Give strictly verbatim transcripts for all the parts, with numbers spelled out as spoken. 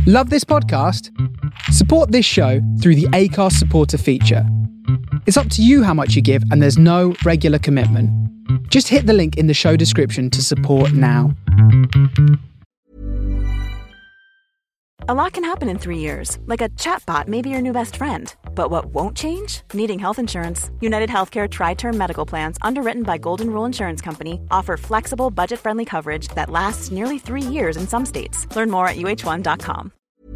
Love this podcast? Support this show through the Acast supporter feature. It's up to you how much you give, and there's no regular commitment. Just hit the link in the show description to support now. A lot can happen in three years, like a chatbot may be your new best friend. But what won't change? Needing health insurance. United Healthcare Tri-Term Medical Plans, underwritten by Golden Rule Insurance Company, offer flexible, budget-friendly coverage that lasts nearly three years in some states. Learn more at U H one dot com.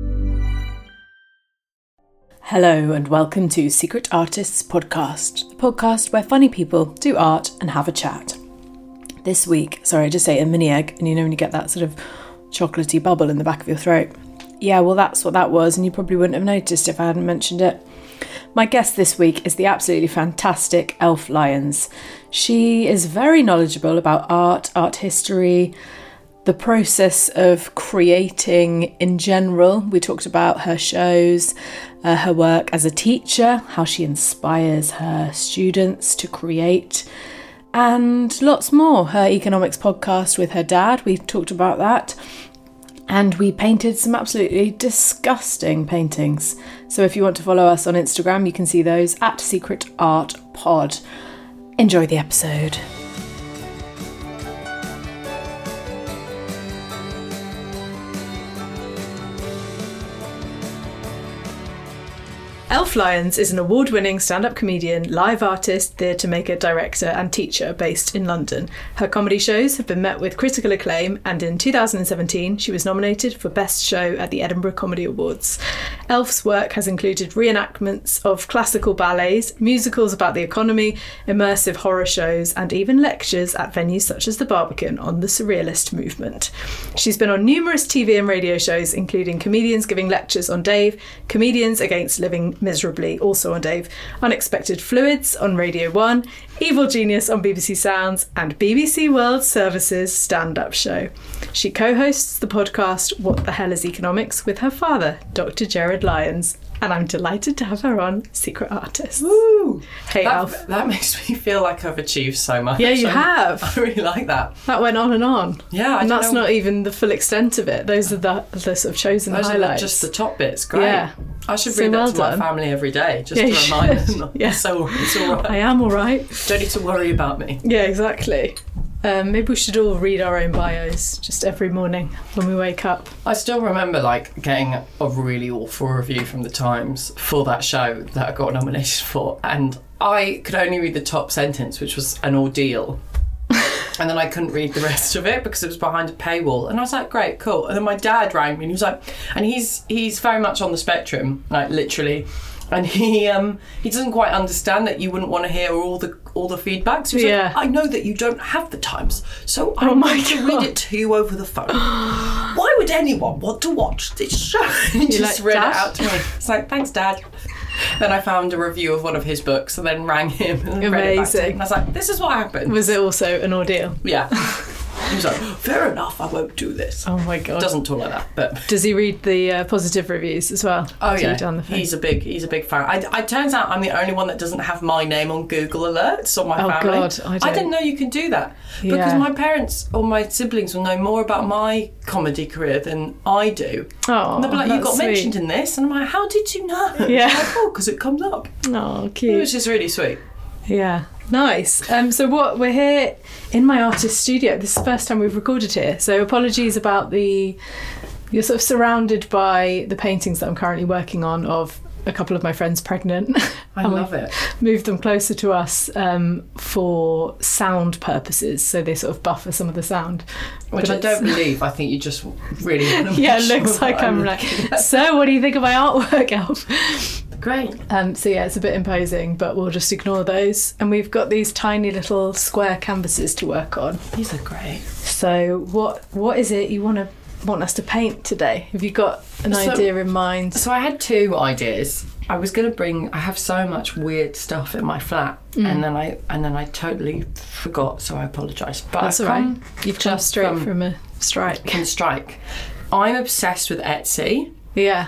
Hello and welcome to Secret Artists Podcast, the podcast where funny people do art and have a chat. This week, sorry, I just ate a mini egg, and you know when you get that sort of chocolatey bubble in the back of your throat. Yeah, well, that's what that was, and you probably wouldn't have noticed if I hadn't mentioned it. My guest this week is the absolutely fantastic Elf Lyons. She is very knowledgeable about art, art history, the process of creating in general. We talked about her shows, uh, her work as a teacher, how she inspires her students to create, and lots more. Her economics podcast with her dad, we talked about that. And we painted some absolutely disgusting paintings. So if you want to follow us on Instagram, you can see those at Secret Art Pod. Enjoy the episode. Elf Lyons is an award-winning stand-up comedian, live artist, theatre maker, director and teacher based in London. Her comedy shows have been met with critical acclaim, and in two thousand seventeen she was nominated for Best Show at the Edinburgh Comedy Awards. Elf's work has included reenactments of classical ballets, musicals about the economy, immersive horror shows and even lectures at venues such as the Barbican on the Surrealist movement. She's been on numerous T V and radio shows, including Comedians Giving Lectures on Dave, Comedians Against Living Miserably, also on Dave, Unexpected Fluids on Radio one, Evil Genius on B B C Sounds, and B B C World Service's stand-up show. She co-hosts the podcast What the Hell is Economics with her father, Doctor Gerard Lyons, and I'm delighted to have her on Secret Artists. Woo! Hey, that, Alf. That makes me feel like I've achieved so much. Yeah, you I, have. I really like that. That went on and on. Yeah, I and don't that's know. not even the full extent of it. Those are the, the sort of chosen Those highlights. are just the top bits. Great. Yeah. I should So read that well to done. my family every day, just Yeah, you to remind should. them. Yeah. So it's all right. I am all right. Don't need to worry about me. Yeah, exactly. Um, maybe we should all read our own bios just every morning when we wake up. I still remember like getting a really awful review from the Times for that show that I got nominated for, and I could only read the top sentence, which was an ordeal. And then I couldn't read the rest of it because it was behind a paywall. And I was like, great, cool. And then my dad rang me and he was like, and he's he's very much on the spectrum, like literally. And he um he doesn't quite understand that you wouldn't want to hear all the all the feedback. So he's Yeah. like, I know that you don't have the Times, so Oh I'm my going to God. read it to you over the phone. Why would anyone want to watch this show? And he You're just like, read "Dad?" it out to me. It's like, thanks, Dad. Then I found a review of one of his books and then rang him and read it back to Amazing. him. And I was like, this is what happened. Was it also an ordeal? Yeah. He was like, fair enough, I won't do this. Oh my God. Doesn't talk like that, but... Does he read the uh, positive reviews as well? Oh Do yeah, you down the phone? he's a big he's a big fan. I, I turns out I'm the only one that doesn't have my name on Google Alerts on my Oh, family. God, I don't. didn't know you can do that Yeah. because my parents or my siblings will know more about my comedy career than I do. Oh, and they'll be like, "You that's got sweet. mentioned in this," and I'm like, "How did you know?" Yeah. I'm like, oh, because it comes up. Oh, It cute. was just really sweet. Yeah, nice. Um, so what we're here in my artist studio. This is the first time we've recorded here. So apologies about the. You're sort of surrounded by the paintings that I'm currently working on of a couple of my friends pregnant. I And love we've it. Moved them closer to us um, for sound purposes, so they sort of buffer some of the sound. Which But I don't it's- believe. I think you just really want to make Yeah, it sure looks like that I'm looking like. at- So, what do you think of my artwork, Elf? Great. Um, so yeah, it's a bit imposing, but we'll just ignore those. And we've got these tiny little square canvases to work on. These are great. So what what is it you want to want us to paint today? Have you got an So- idea in mind? So I had two ideas. I was going to bring. I have so much weird stuff in my flat, Mm. and then I and then I totally forgot. So I apologise. But That's I've all right. come- You've come come straight from- from a strike. Can strike. I'm obsessed with Etsy, Yeah.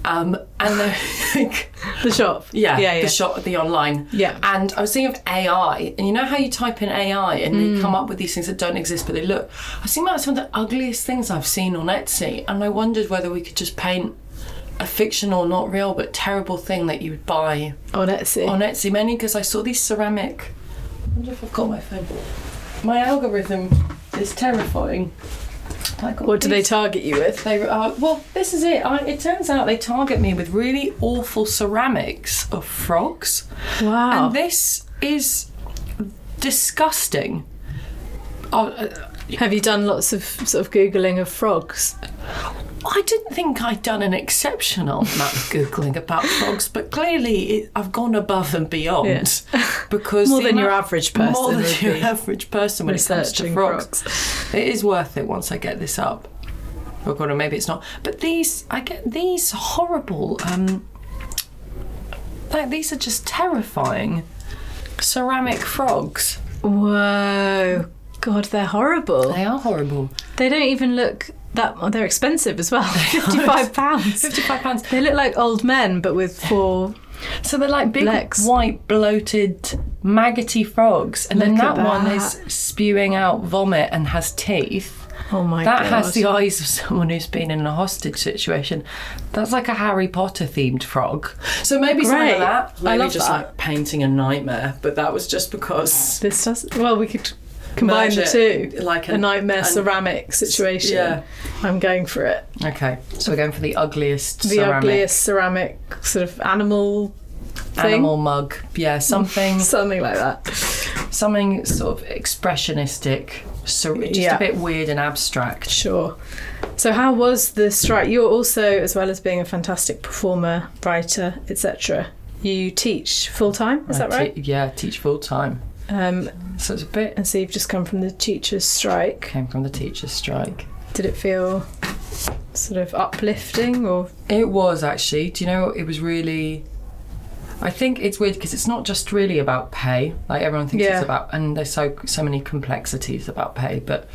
Um, and the, The shop. yeah, yeah, yeah. the shop, the online. Yeah. And I was thinking of A I, and you know how you type in A I and Mm. they come up with these things that don't exist, but they look. I was thinking about some of the ugliest things I've seen on Etsy, and I wondered whether we could just paint a fictional, not real, but terrible thing that you would buy On Etsy. on Etsy, mainly because I saw these ceramic. I wonder if I've got my phone. My algorithm is terrifying. I got What do they these- target you with? They uh, well, this is it. I, it turns out they target me with really awful ceramics of frogs, Wow. and this is disgusting. Oh, uh, Have you done lots of sort of Googling of frogs? I didn't think I'd done an exceptional amount of Googling about frogs, but clearly it, I've gone above and beyond. Because More the than your amount- average person More than would your be average person when it comes to researching frogs. It is worth it once I get this up. Oh God, or maybe it's not. But these, I get these horrible, um, like these are just terrifying ceramic frogs. Whoa. God, they're horrible. They are horrible. They don't even look that... Well, they're expensive as well. fifty-five pounds. fifty-five pounds. They look like old men, but with four... So they're like big, Legs. white, bloated, maggoty frogs. And then Look that, at one that. is spewing out vomit and has teeth. Oh my That God. has the eyes of someone who's been in a hostage situation. That's like a Harry Potter themed frog. So maybe something Great. like that. I Maybe love just that. like painting a nightmare. But that was just because This does... Well, we could combine Merge the it, two. like a an- nightmare an- ceramic situation. Yeah. I'm going for it. Okay, so we're going for the ugliest The ceramic ugliest ceramic sort of animal thing. animal mug. Yeah, something Something like that. something sort of expressionistic, so just Yeah. a bit weird and abstract. Sure. So how was the strike? You're also, as well as being a fantastic performer, writer, et cetera, you teach full-time, is I that right? te- yeah, teach full time. Um, So it's a bit and so you've just come from the teachers' strike. came from the teachers' strike. Did it feel sort of uplifting or... It was actually. Do you know? It was really. I think it's weird because it's not just really about pay. Like everyone thinks Yeah. it's about, and there's so so many complexities about pay, but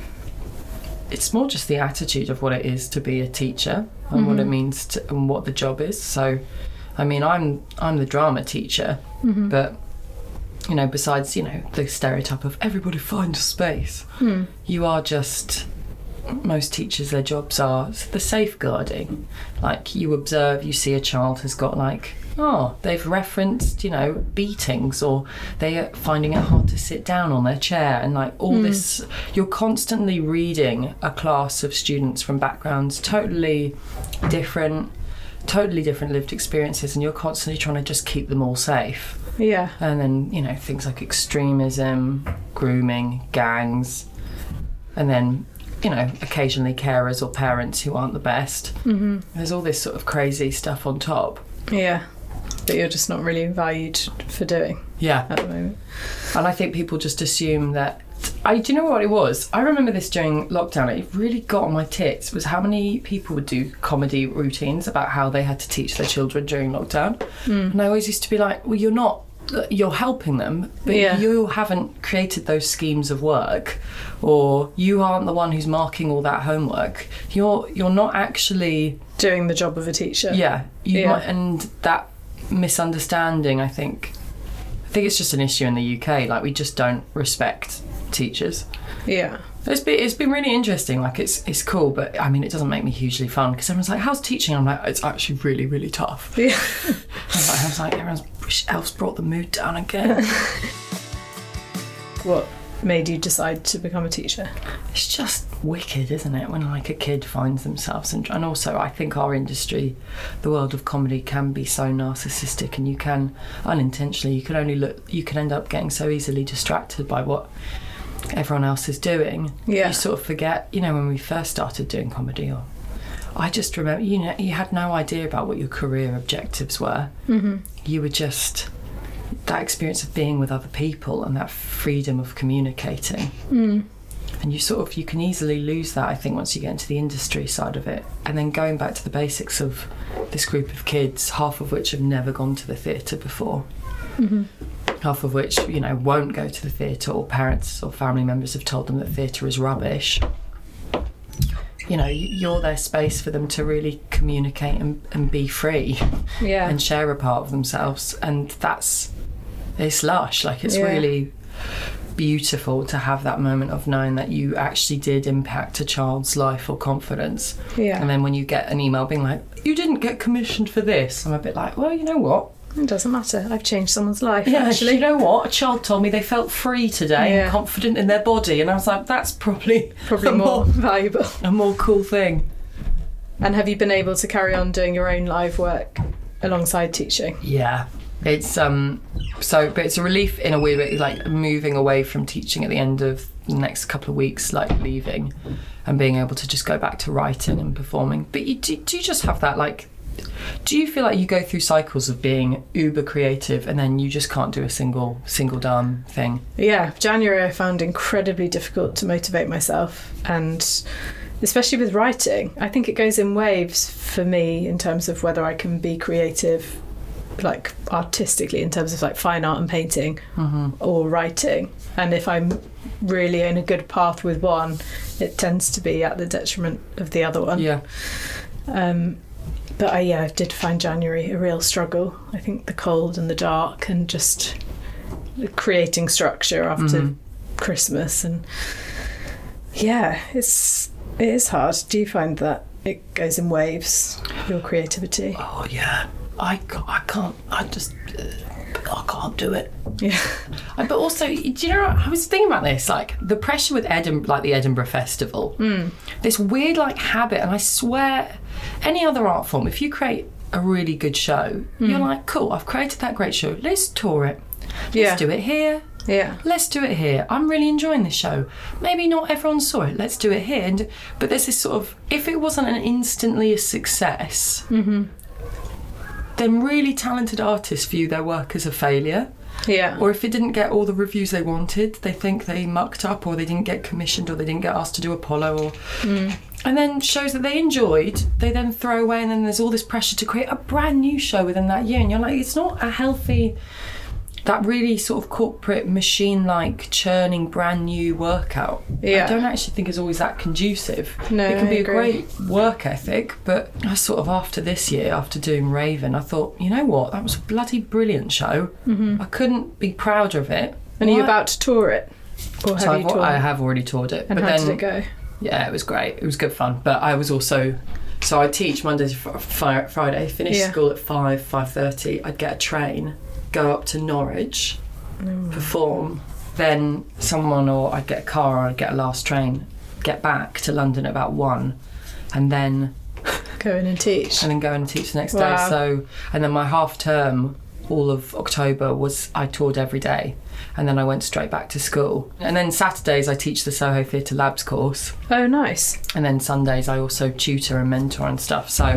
it's more just the attitude of what it is to be a teacher and what it means to, and what the job is. So, I mean, I'm I'm the drama teacher, but you know, besides you know the stereotype of everybody find a space, you are just. Most teachers, their jobs are the safeguarding. Like you observe, you see a child has got like, oh, they've referenced, you know, beatings, or they are finding it hard to sit down on their chair, and like all this. You're constantly reading a class of students from backgrounds totally different, totally different lived experiences, and you're constantly trying to just keep them all safe. Yeah. And then you know things like extremism, grooming, gangs, and then. You know, occasionally carers or parents who aren't the best. Mm-hmm. There's all this sort of crazy stuff on top. Yeah. That you're just not really valued for doing Yeah. at the moment. And I think people just assume that... I, do you know what it was? I remember this during lockdown. It really got on my tits, was how many people would do comedy routines about how they had to teach their children during lockdown. Mm. And I always used to be like, well, you're not... You're helping them, but Yeah. you haven't created those schemes of work, or you aren't the one who's marking all that homework. You're you're not actually Doing the job of a teacher. yeah. You Yeah. might, and that misunderstanding, I think, I think it's just an issue in the U K. Like we just don't respect teachers. Yeah. It's been it's been really interesting. Like it's it's cool, but I mean it doesn't make me hugely fun because everyone's like, "How's teaching?" I'm like, "It's actually really really tough." Yeah. I was like, I was like everyone's else brought the mood down again. What made you decide to become a teacher? It's just wicked, isn't it, when like a kid finds themselves, and, and also I think our industry, the world of comedy, can be so narcissistic, and you can unintentionally you can only look you can end up getting so easily distracted by what everyone else is doing. Yeah. You sort of forget, you know, when we first started doing comedy, or I just remember, you know, you had no idea about what your career objectives were. Mm-hmm. You were just that experience of being with other people and that freedom of communicating. Mm. And you sort of, you can easily lose that, I think, once you get into the industry side of it. And then going back to the basics of this group of kids, half of which have never gone to the theatre before. Mm-hmm. Half of which, you know, won't go to the theatre, or parents or family members have told them that theatre is rubbish. you know, you're their space for them to really communicate and, and be free Yeah. and share a part of themselves. And that's, it's lush. Like, it's Yeah. really beautiful to have that moment of knowing that you actually did impact a child's life or confidence. Yeah. And then when you get an email being like, you didn't get commissioned for this, I'm a bit like, well, you know what? It doesn't matter. I've changed someone's life, Yeah, actually. you know what? A child told me they felt free today Yeah. and confident in their body. And I was like, that's probably, Probably a more more, valuable. a more cool thing. And have you been able to carry on doing your own live work alongside teaching? Yeah. It's um so but it's a relief in a weird way, like moving away from teaching at the end of the next couple of weeks, like leaving and being able to just go back to writing and performing. But you do, do you just have that, like, do you feel like you go through cycles of being uber creative and then you just can't do a single single darn thing? Yeah, January I found incredibly difficult to motivate myself, and especially with writing. I think it goes in waves for me in terms of whether I can be creative, like artistically, in terms of like fine art and painting, Mm-hmm. or writing. And if I'm really in a good path with one, it tends to be at the detriment of the other one. Yeah. Um, but I, yeah, I did find January a real struggle. I think the cold and the dark and just creating structure after Mhm. Christmas, and yeah, it's it is hard. Do you find that it goes in waves, your creativity? Oh yeah. I ca- I can't. I just uh, I can't do it. Yeah. Uh, But also, do you know, I was thinking about this, like the pressure with Edinburgh, like the Edinburgh Festival, Mm. this weird like habit, and I swear, any other art form, if you create a really good show, you're like, cool, I've created that great show, let's tour it. Let's Yeah. do it here. Yeah. Let's do it here. I'm really enjoying this show. Maybe not everyone saw it. Let's do it here. And, but there's this sort of, if it wasn't an instantly a success, Mm-hmm. then really talented artists view their work as a failure. Yeah. Or if it didn't get all the reviews they wanted, they think they mucked up, or they didn't get commissioned, or they didn't get asked to do Apollo, or Mm. and then shows that they enjoyed, they then throw away, and then there's all this pressure to create a brand new show within that year, and you're like, it's not a healthy, that really sort of corporate machine-like churning brand new workout. Yeah. I don't actually think is always that conducive. No, it can I be agree. a great work ethic, but I sort of, after this year, after doing Raven, I thought, you know what, that was a bloody brilliant show. Mm-hmm. I couldn't be prouder of it. And are you Why- about to tour it? Or have so you I've, toured? I have already toured it. And but how then, did it go? Yeah, it was great. It was good fun. But I was also, so I teach Monday to fr- fri- Friday, finish Yeah. school at five, five thirty. I'd get a train, go up to Norwich, Mm. perform, then someone, or I'd get a car, or I'd get a last train, get back to London at about one, and then Go in and teach. and then go and teach the next Wow. day. So, and then my half term, all of October, was I toured every day, and then I went straight back to school. And then Saturdays I teach the Soho Theatre Labs course, Oh, nice. and then Sundays I also tutor and mentor and stuff. So,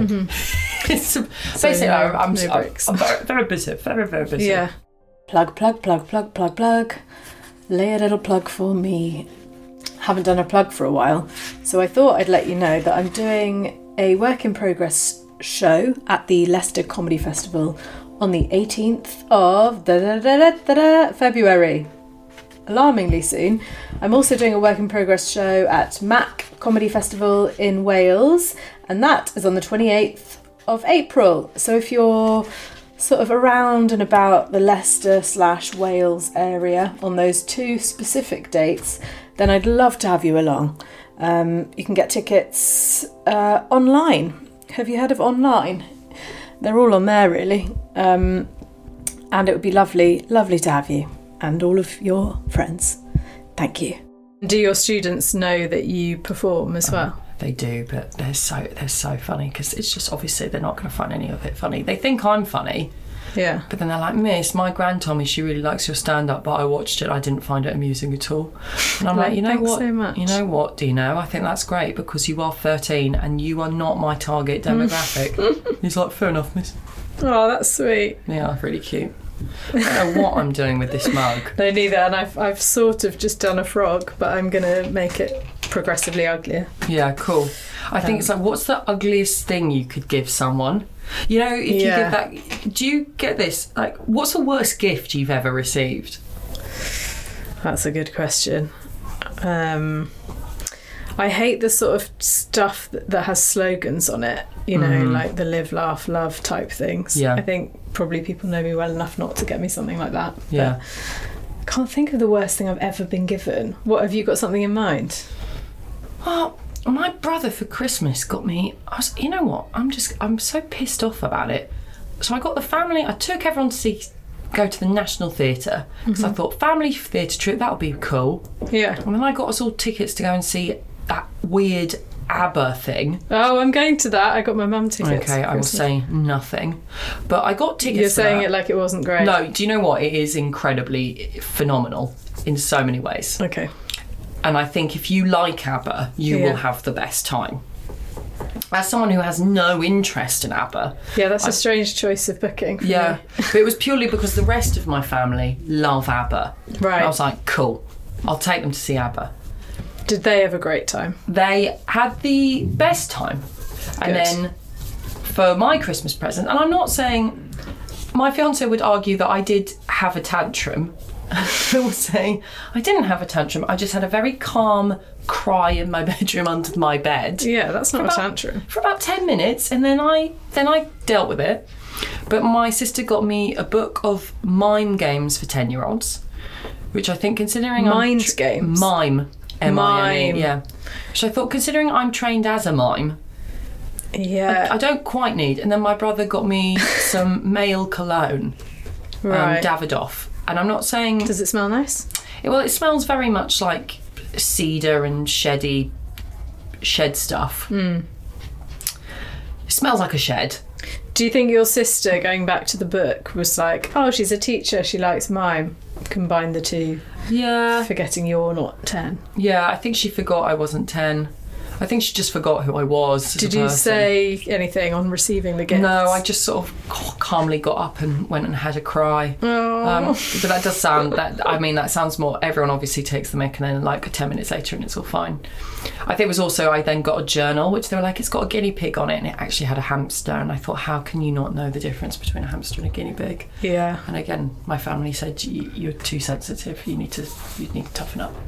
it's basically no- I'm, I'm, no I'm, breaks. I'm very, very busy, very very busy. Yeah. Plug, plug, plug, plug, plug, plug. Lay a little plug for me. Haven't done a plug for a while, so I thought I'd let you know that I'm doing a work in progress show at the Leicester Comedy Festival on the eighteenth of da, da, da, da, da, da, February. Alarmingly soon. I'm also doing a work in progress show at Mac Comedy Festival in Wales, and that is on the twenty-eighth of April. So if you're sort of around and about the Leicester slash Wales area on those two specific dates, then I'd love to have you along. Um, you can get tickets uh, online. Have you heard of online? They're all on there, really. Um, and it would be lovely, lovely to have you and all of your friends. Thank you. Do your students know that you perform as well? They do, but they're so they're so funny, because it's just obviously they're not going to find any of it funny. They think I'm funny, Yeah. but then they're like, Miss, my grand told me she really likes your stand-up, but I watched it, I didn't find it amusing at all. And I'm like, Like, you know thanks what? so much. You know what, Dino? I think that's great, because you are thirteen and you are not my target demographic. He's like, fair enough, Miss. Oh, that's sweet. Yeah, really cute. I don't know what I'm doing with this mug. No, neither. And I've, I've sort of just done a frog, but I'm going to make it progressively uglier. Yeah, cool. I think Um, it's like, what's the ugliest thing you could give someone? You know, if Yeah. you give that, do you get this? Like, what's the worst gift you've ever received? That's a good question. Um, I hate the sort of stuff that, that has slogans on it, you know, Mm. like the live, laugh, love type things. Yeah. I think probably people know me well enough not to get me something like that. But Yeah. I can't think of the worst thing I've ever been given. What, have you got something in mind? Well, my brother for Christmas got me, I was, you know what, I'm just, I'm so pissed off about it. So I got the family, I took everyone to see, go to the National Theatre, because Mm-hmm. I thought family theatre trip, that would be cool. Yeah. And then I got us all tickets to go and see that weird ABBA thing. Oh, I'm going to that. I got my mum tickets. Okay, for I will Christmas. say nothing. But I got tickets You're for saying that. it like it wasn't great. No, do you know what? It is incredibly phenomenal in so many ways. Okay. And I think if you like ABBA, you Yeah. will have the best time. As someone who has no interest in ABBA, Yeah, that's a strange choice of booking for yeah, me. but it was purely because the rest of my family love ABBA. Right. I was like, cool, I'll take them to see ABBA. Did they have a great time? They had the best time. And Good. then for my Christmas present, and I'm not saying, my fiance would argue that I did have a tantrum. I will say I didn't have a tantrum. I just had a very calm cry in my bedroom under my bed. Yeah, that's not For a about- tantrum. For about ten minutes, and then I then I dealt with it. But my sister got me a book of mime games for ten-year-olds, which I think, considering I'm Mind tr- games? mime, M I M E, Mime. yeah. Which I thought, considering I'm trained as a mime, Yeah. I don't quite need. And then my brother got me some male cologne, right. um, Davidoff, and I'm not saying. Does it smell nice? Well, it smells very much like cedar and sheddy shed stuff. Mm. It smells like a shed. Do you think your sister, going back to the book, was like, oh, she's a teacher, she likes mime? Combine the two, Yeah. forgetting you're not ten. Yeah, I think she forgot I wasn't ten. I think she just forgot who I was as a Did you person. say anything on receiving the gift? No, I just sort of calmly got up and went and had a cry. Oh. Um, but that does sound, that I mean, that sounds more, everyone obviously takes the mic and then like ten minutes later and it's all fine. I think it was also, I then got a journal, which they were like, it's got a guinea pig on it, and it actually had a hamster, and I thought, how can you not know the difference between a hamster and a guinea pig? Yeah. And again, my family said, you, you're too sensitive, you need to, you need to toughen up.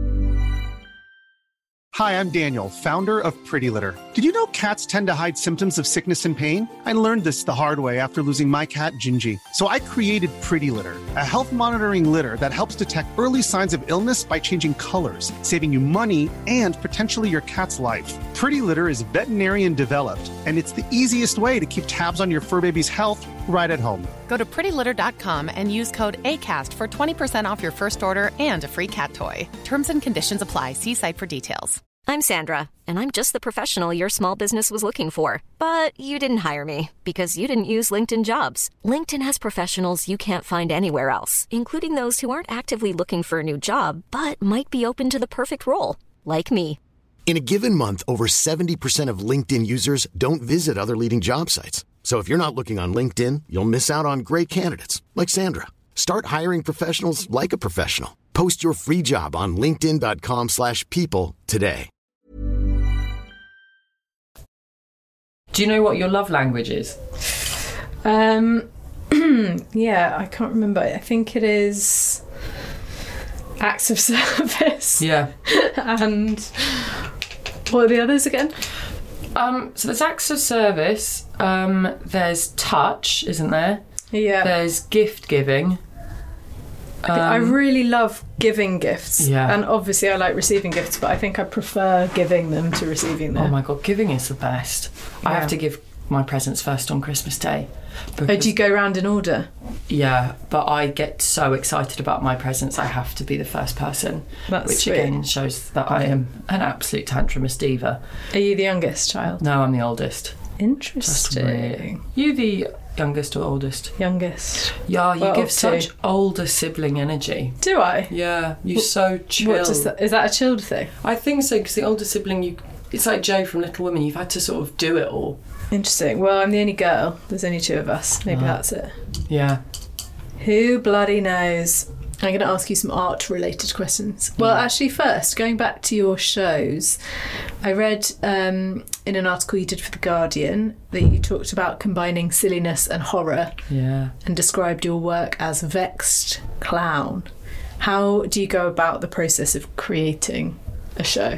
Hi, I'm Daniel, founder of Pretty Litter. Did you know cats tend to hide symptoms of sickness and pain? I learned this the hard way after losing my cat, Gingy. So I created Pretty Litter, a health monitoring litter that helps detect early signs of illness by changing colors, saving you money and potentially your cat's life. Pretty Litter is veterinarian developed, and it's the easiest way to keep tabs on your fur baby's health right at home. Go to pretty litter dot com and use code ACAST for twenty percent off your first order and a free cat toy. Terms and conditions apply. See site for details. I'm Sandra, and I'm just the professional your small business was looking for. But you didn't hire me because you didn't use LinkedIn Jobs. LinkedIn has professionals you can't find anywhere else, including those who aren't actively looking for a new job, but might be open to the perfect role, like me. In a given month, over seventy percent of LinkedIn users don't visit other leading job sites. So if you're not looking on LinkedIn, you'll miss out on great candidates like Sandra. Start hiring professionals like a professional. Post your free job on linkedin dot com slash people today. Do you know what your love language is? Um, yeah, I can't remember. I think it is acts of service. Yeah. And what are the others again? Um, so there's acts of service, um, there's touch, isn't there? Yeah. There's gift giving. I, I really love giving gifts. Yeah. And obviously I like receiving gifts, but I think I prefer giving them to receiving them. Oh my God, giving is the best. I Yeah. have to give my presents first on Christmas Day. Oh, because- do you go round in order? Yeah, but I get so excited about my presents, I have to be the first person. That's which sweet. again shows that I am an absolute tantrumist diva. Are you the youngest child? No, I'm the oldest. Just Interesting. really. You the youngest or oldest? Youngest. Yeah, you Well, give up to. such older sibling energy. Do I? Yeah, you're so chill. What does that, is that a chilled thing? I think so, because the older sibling, you it's like Joe from Little Women, you've had to sort of do it all. Interesting. Well, I'm the only girl. There's only two of us. Maybe Oh. that's it. Yeah. Who bloody knows? I'm going to ask you some art-related questions. Well, actually, first, going back to your shows, I read um, in an article you did for The Guardian that you talked about combining silliness and horror Yeah. and described your work as vexed clown. How do you go about the process of creating a show?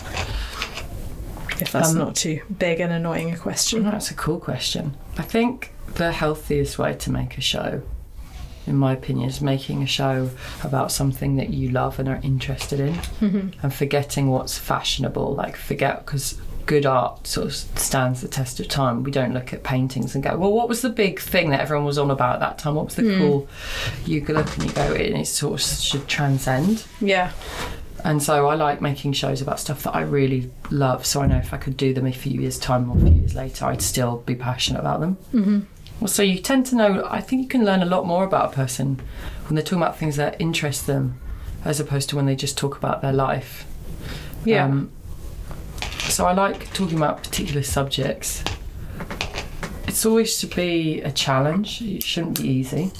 If that's Um, not too big and annoying a question. That's a cool question. I think the healthiest way to make a show, in my opinion, is making a show about something that you love and are interested in, mm-hmm. and forgetting what's fashionable. Like, forget, because good art sort of stands the test of time. We don't look at paintings and go, well, what was the big thing that everyone was on about at that time? What was the mm. cool? You look and you go, it sort of should transcend. Yeah. And so I like making shows about stuff that I really love, so I know if I could do them a few years' time or a few years later, I'd still be passionate about them. Mm-hmm. Well, so you tend to know, I think you can learn a lot more about a person when they're talking about things that interest them, as opposed to when they just talk about their life. Yeah. Um, so I like talking about particular subjects. It's always to be a challenge. It shouldn't be easy.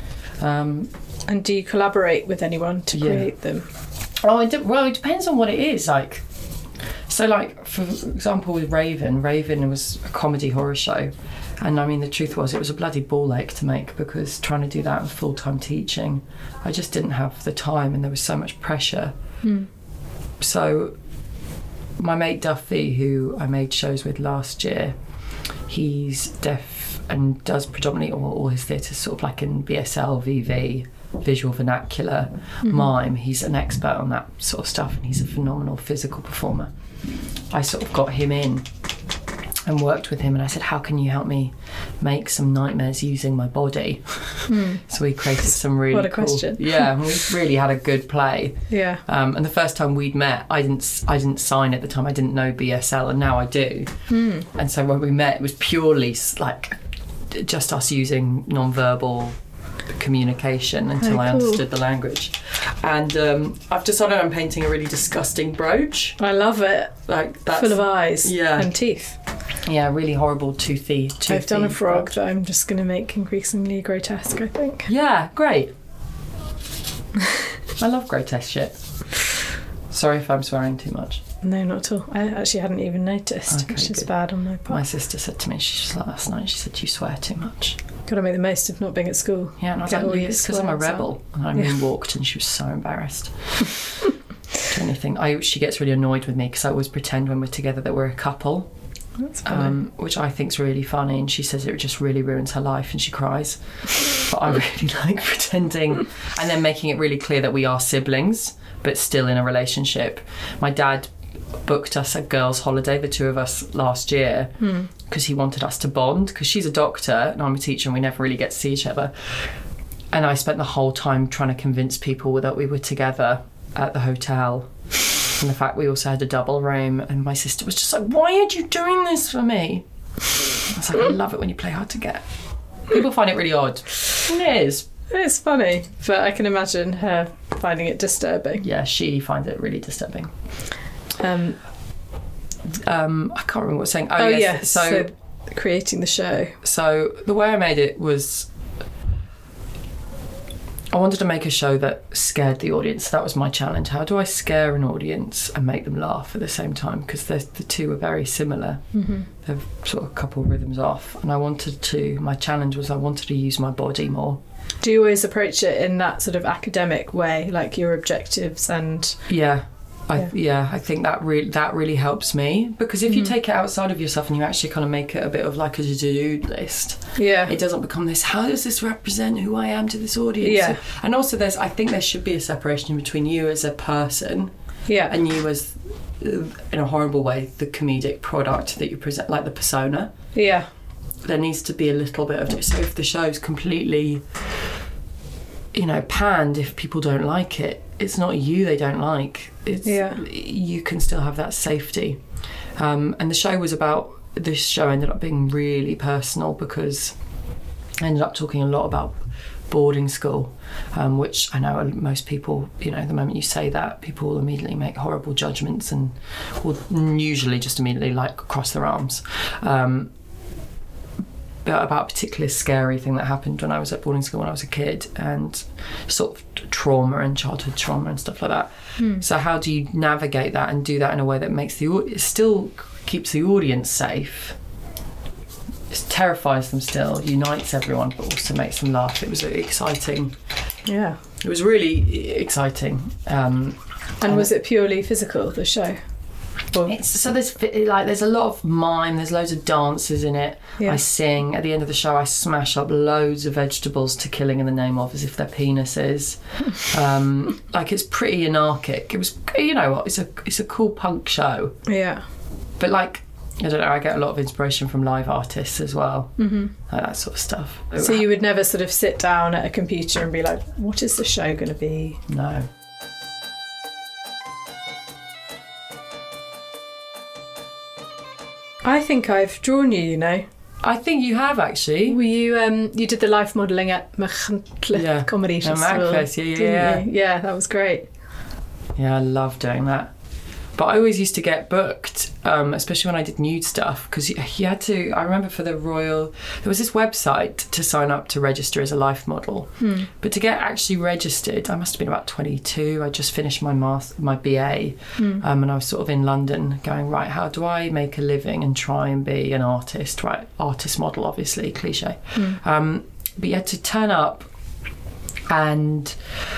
Um, and do you collaborate with anyone to yeah. create them? Oh, it de- well, it depends on what it is. Like, so, like for example, with Raven, Raven was a comedy horror show, and I mean, the truth was, it was a bloody ball ache to make, because trying to do that with full time teaching, I just didn't have the time, and there was so much pressure. Mm. So, my mate Duffy, who I made shows with last year, he's deaf and does predominantly all, all his theatre sort of like in B S L, V V. Visual vernacular, mm-hmm. mime. He's an expert on that sort of stuff, and he's a phenomenal physical performer. I sort of got him in and worked with him, and I said, how can you help me make some nightmares using my body? Mm. So we created some really what a cool... question. Yeah, we really had a good play. Yeah. Um, and the first time we'd met, I didn't I didn't sign at the time. I didn't know B S L, and now I do. Mm. And so when we met, it was purely like just us using non-verbal communication until oh, I cool. understood the language. And um, I've decided I'm painting a really disgusting brooch. I love it. Like that's, full of eyes yeah. and teeth. Yeah, really horrible toothy. toothy I've done a frog brooch. that I'm just going to make increasingly grotesque, I think. Yeah, great. I love grotesque shit. Sorry if I'm swearing too much. No, not at all. I actually hadn't even noticed, Okay, which is good. bad on my part. My sister said to me, she just like last night, she said, you swear too much. Got to make the most of not being at school. Yeah, and I was Get all like, your it's because I'm a swears out. rebel. And I Yeah. moonwalked, and she was so embarrassed. Do anything. I, she gets really annoyed with me because I always pretend when we're together that we're a couple. That's funny. Um, which I think's really funny, and she says it just really ruins her life, and she cries. But I really like pretending and then making it really clear that we are siblings but still in a relationship. My dad booked us a girls' holiday, the two of us, last year, because he wanted us to bond, because she's a doctor and I'm a teacher, and we never really get to see each other. And I spent the whole time trying to convince people that we were together at the hotel, and the fact we also had a double room. And my sister was just like, why are you doing this for me? I was like, I love it when you play hard to get. People find it really odd. And it is. It's funny, but I can imagine her finding it disturbing. Yeah, she finds it really disturbing. Um, um, I can't remember what I was saying. Oh, oh yes. yes, So, so creating the show. so the way I made it was, I wanted to make a show that scared the audience. That was my challenge. How do I scare an audience and make them laugh at the same time? Because the two are very similar. Mm-hmm. They're sort of a couple of rhythms off. And I wanted to, my challenge was I wanted to use my body more. Do you always approach it in that sort of academic way, like your objectives and... Yeah. I, Yeah. yeah, I think that really that really helps me, because if you Mhm. take it outside of yourself and you actually kind of make it a bit of like a to-do list, Yeah. it doesn't become this, how does this represent who I am to this audience? Yeah. And also there's, I think there should be a separation between you as a person Yeah. and you as, uh, in a horrible way, the comedic product that you present, like the persona. Yeah. There needs to be a little bit of, so if the show's completely, you know, panned, if people don't like it, it's not you they don't like. It's, Yeah. you can still have that safety. Um, and the show was about, this show ended up being really personal, because I ended up talking a lot about boarding school, um, which I know most people, you know, the moment you say that, people will immediately make horrible judgments and will usually just immediately like cross their arms. Um, but about a particular scary thing that happened when I was at boarding school when I was a kid, and sort of trauma and childhood trauma and stuff like that. Mm. So how do you navigate that and do that in a way that makes the it still keeps the audience safe? It terrifies them still, unites everyone, but also makes them laugh. It was exciting. Yeah. It was really exciting. Um, And was it purely physical, the show? Or... It's, so there's like there's a lot of mime. There's loads of dances in it. Yeah. I sing. At the end of the show, I smash up loads of vegetables to Killing in the Name of, as if they're penises. um, like it's pretty anarchic. It was, you know what? It's a it's a cool punk show. Yeah. But like, I don't know. I get a lot of inspiration from live artists as well. Mm-hmm. Like that sort of stuff. So you would never sort of sit down at a computer and be like, "What is the show going to be?" No. I think I've drawn you, you know. I think you have actually. Were you, um, you did the life modelling at Machynlleth Yeah. Comedy Yeah, Festival. Magfest, yeah, yeah, didn't yeah. you? Yeah, that was great. Yeah, I love doing that. But I always used to get booked, um, especially when I did nude stuff, because you, you had to, I remember for the Royal, there was this website to sign up to register as a life model. Hmm. But to get actually registered, I must have been about twenty-two. I just finished my master, my B A, hmm. um, and I was sort of in London going, right, how do I make a living and try and be an artist, right? Artist model, obviously, cliche. Hmm. Um, but you had to turn up and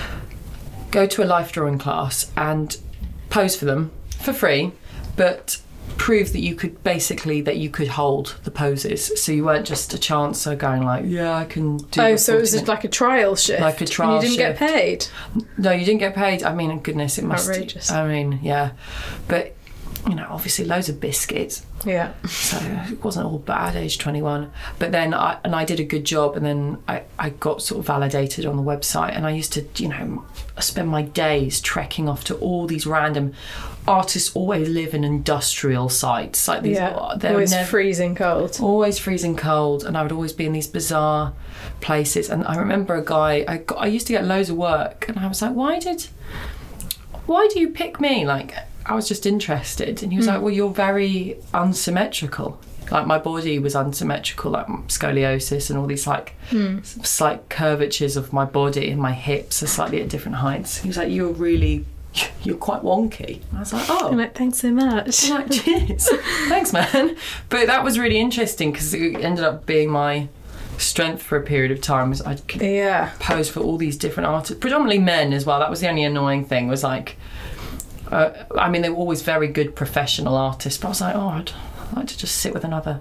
go to a life drawing class and pose for them for free, but prove that you could basically that you could hold the poses, so you weren't just a chancer going like, yeah, I can do. Oh, so it was just like a trial shift, like a trial and you didn't shift. get paid? No, you didn't get paid. I mean, goodness, it must. Outrageous. I mean, yeah, but you know, obviously, loads of biscuits. Yeah. So it wasn't all bad, age twenty-one. But then I and I did a good job, and then I, I got sort of validated on the website, and I used to, you know, spend my days trekking off to all these random artists. Always live in industrial sites like these. Yeah. They're Always never, freezing cold. Always freezing cold, and I would always be in these bizarre places. And I remember a guy. I got, I used to get loads of work, and I was like, why did, why do you pick me? Like, I was just interested. And he was mm. like, well, you're very unsymmetrical. Like, my body was unsymmetrical, like scoliosis and all these like mm. slight curvatures of my body, and my hips are slightly at different heights. He was like, you're really, you're quite wonky. I was like, oh. I'm like, thanks so much. I'm like, cheers. Thanks, man. But that was really interesting, because it ended up being my strength for a period of time. Was I could yeah. pose for all these different artists, predominantly men as well. That was the only annoying thing, was like, Uh, I mean, they were always very good professional artists, but I was like, oh, I'd like to just sit with another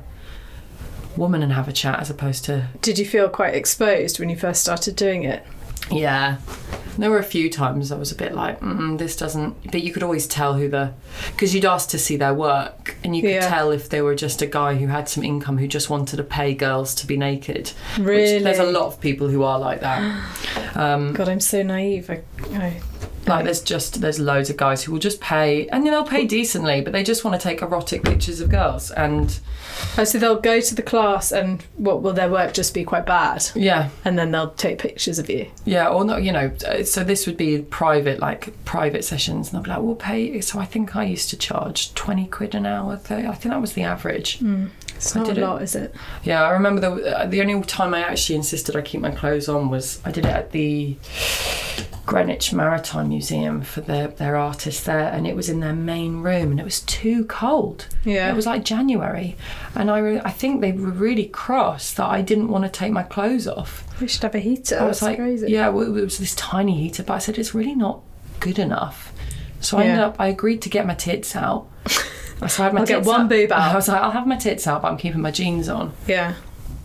woman and have a chat, as opposed to... Did you feel quite exposed when you first started doing it? Yeah. There were a few times I was a bit like, mm, this doesn't... But you could always tell who the... Because you'd ask to see their work, and you could yeah. tell if they were just a guy who had some income, who just wanted to pay girls to be naked. Really? Which, there's a lot of people who are like that. Um, God, I'm so naive. I... I... Like, there's just, there's loads of guys who will just pay, and you know, they'll pay decently, but they just want to take erotic pictures of girls. And oh, so they'll go to the class, and what will their work just be quite bad? Yeah. And then they'll take pictures of you. Yeah, or not, you know, so this would be private, like private sessions, and they'll be like, we'll pay. So I think I used to charge twenty quid an hour, thirty, I think that was the average. Mm. It's not a lot, it. is it? Yeah, I remember the, the only time I actually insisted I keep my clothes on was, I did it at the Greenwich Maritime Museum for their, their artists there, and it was in their main room, and it was too cold. Yeah. It was like January, and I re- I think they were really cross that I didn't want to take my clothes off. We should have a heater. I was That's like, crazy. yeah, well, it was this tiny heater, but I said, it's really not good enough. So I yeah. ended up, I agreed to get my tits out. So I had my I'll tits get one out. boob out. I was like, I'll have my tits out, but I'm keeping my jeans on. Yeah.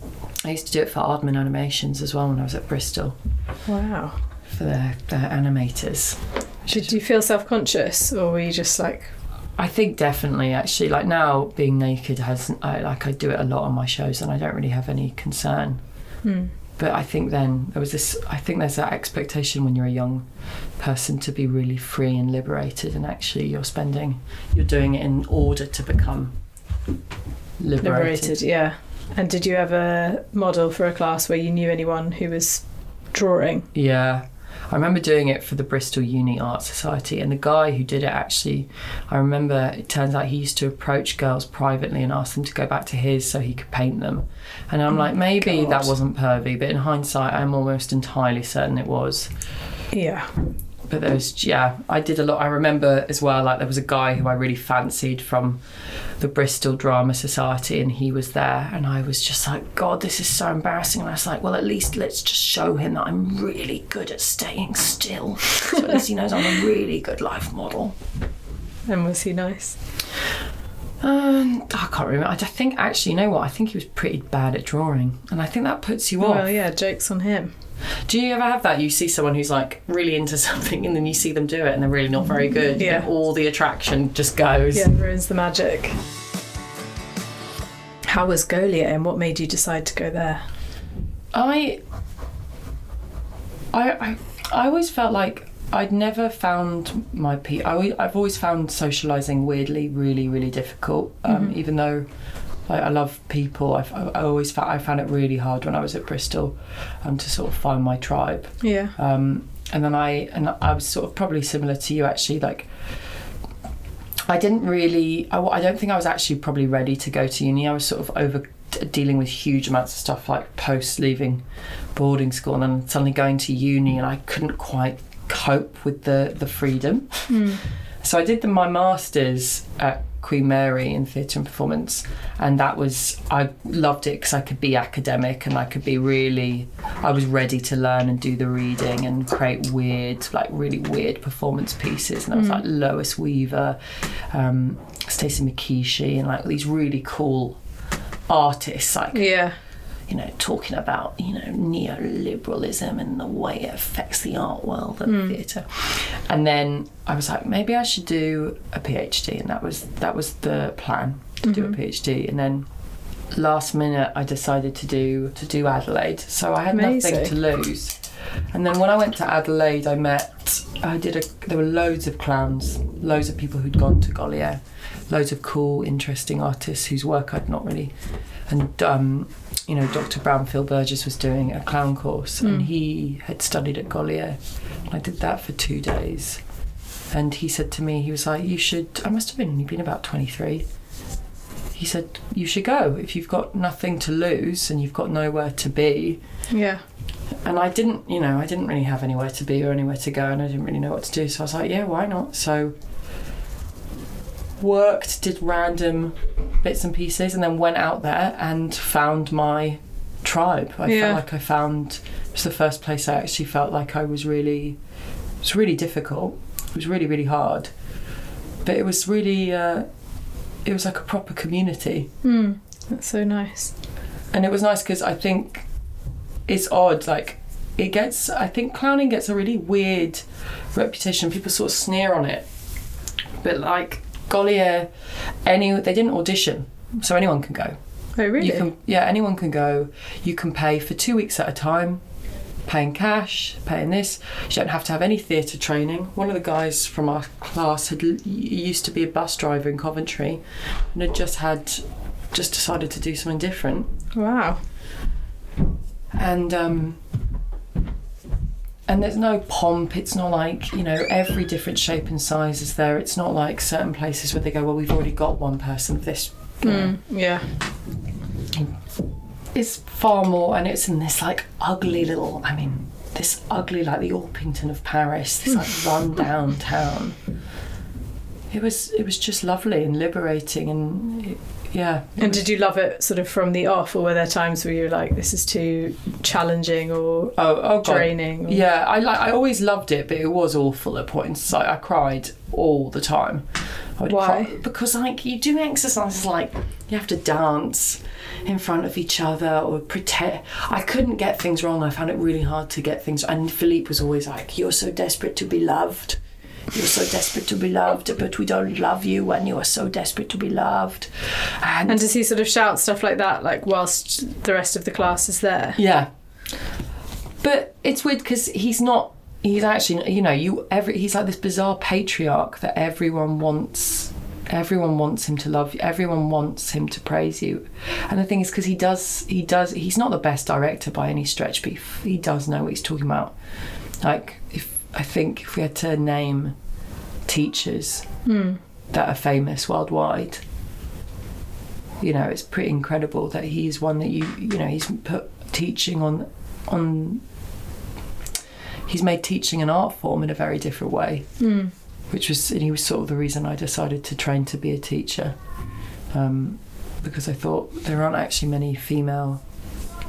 I used to do it for Aardman Animations as well when I was at Bristol. Wow. For their, their animators. Did you feel self-conscious, or were you just like... I think definitely, actually. Like, now, being naked has... I, like, I do it a lot on my shows, and I don't really have any concern. Hmm. But I think then there was this... I think there's that expectation when you're a young person to be really free and liberated, and actually you're spending... You're doing it in order to become liberated. Liberated, yeah. And did you ever model for a class where you knew anyone who was drawing? Yeah. I remember doing it for the Bristol Uni Art Society, and the guy who did it actually, I remember, it turns out he used to approach girls privately and ask them to go back to his so he could paint them. And I'm oh like, maybe God. That wasn't pervy, but in hindsight, I'm almost entirely certain it was. Yeah. But there was, yeah, I did a lot. I remember as well, like, there was a guy who I really fancied from the Bristol Drama Society, and he was there, and I was just like, God, this is so embarrassing. And I was like, well, at least let's just show him that I'm really good at staying still. So at least he knows I'm a really good life model. And was he nice? Um, I can't remember. I think actually, you know what? I think he was pretty bad at drawing, and I think that puts you off. Well, yeah, joke's on him. Do you ever have that? You see someone who's like really into something, and then you see them do it, and they're really not very good. Yeah. And all the attraction just goes. Yeah, ruins the magic. How was Golier, and what made you decide to go there? I, I, I, I always felt like I'd never found my pe- I always, I've always found socialising weirdly really, really difficult. Um, mm-hmm. Even though like, I love people, I've, I always found I found it really hard when I was at Bristol um, to sort of find my tribe. Yeah. Um, and then I and I was sort of probably similar to you actually. Like I didn't really. I, I don't think I was actually probably ready to go to uni. I was sort of over dealing with huge amounts of stuff like post leaving boarding school and then suddenly going to uni, and I couldn't quite cope with the the freedom. Mm. So I did the, my masters at Queen Mary in theatre and performance, and that was, I loved it because I could be academic and I could be really, I was ready to learn and do the reading and create weird, like really weird performance pieces. And I was mm. like Lois Weaver, um, Stacey McKeeshy, and like these really cool artists, like yeah. you know, talking about, you know, neoliberalism and the way it affects the art world and mm. theatre. And then I was like, maybe I should do a PhD, and that was that was the plan, to mm-hmm. do a PhD. And then last minute I decided to do to do Adelaide. So I had Amazing. nothing to lose. And then when I went to Adelaide, I met, I did a, there were loads of clowns, loads of people who'd gone to Golier, loads of cool, interesting artists whose work I'd not really, and um, you know, Doctor Brownfield Burgess was doing a clown course, mm. and he had studied at Golier. I did that for two days. And he said to me, he was like, you should, I must have been, only been about twenty-three. He said, you should go if you've got nothing to lose and you've got nowhere to be. Yeah. And I didn't, you know, I didn't really have anywhere to be or anywhere to go, and I didn't really know what to do. So I was like, yeah, why not? So worked, did random bits and pieces, and then went out there and found my tribe. I yeah. felt like I found, it was the first place I actually felt like I was really, it was really difficult. It was really, really hard. But it was really, uh, it was like a proper community. Mm, that's so nice. And it was nice because I think it's odd, like, it gets, I think clowning gets a really weird reputation. People sort of sneer on it. But like, Golier, any, they didn't audition, so anyone can go. Oh, really? You can, yeah, anyone can go. You can pay for two weeks at a time, paying cash, paying this. You don't have to have any theatre training. One of the guys from our class had used to be a bus driver in Coventry and had just had, just decided to do something different. Wow. And um, and there's no pomp. It's not like, you know, every different shape and size is there. It's not like certain places where they go, well, we've already got one person of this. Mm, yeah. It's far more, and it's in this like ugly little, I mean, this ugly, like the Orpington of Paris, this like run down town. It was, it was just lovely and liberating, and it, yeah. And did you love it sort of from the off, or were there times where you were like, this is too challenging or oh, oh draining? Or... Yeah, I like. I always loved it, but it was awful at points. Like I cried all the time. I would Why? Cry, because like you do exercises like you have to dance in front of each other or pretend. I couldn't get things wrong. I found it really hard to get things. And Philippe was always like, "You're so desperate to be loved. You're so desperate to be loved, but we don't love you when you are so desperate to be loved." And, and does he sort of shout stuff like that, like whilst the rest of the class is there? Yeah. But it's weird because he's not. He's actually, you know, you every. He's like this bizarre patriarch that everyone wants. Everyone wants him to love you. Everyone wants him to praise you. And the thing is, because he does, he does. He's not the best director by any stretch, but he does know what he's talking about. Like if. I think if we had to name teachers mm. that are famous worldwide, you know, it's pretty incredible that he's one that you, you know, he's put teaching on, on, he's made teaching an art form in a very different way, mm. which was, and he was sort of the reason I decided to train to be a teacher, um, because I thought there aren't actually many female